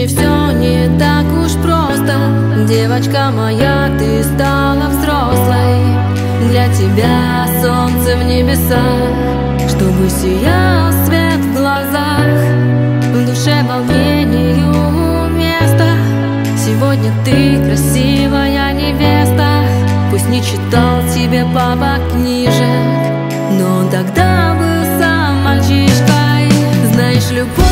жизни все не так уж просто. Девочка моя, ты стала взрослой. Для тебя солнце в небесах, чтобы сиял свет в глазах, в душе волнению место. Сегодня ты красивая невеста. Пусть не читал тебе папа книжек, но он тогда был сам мальчишкой. Знаешь, любовь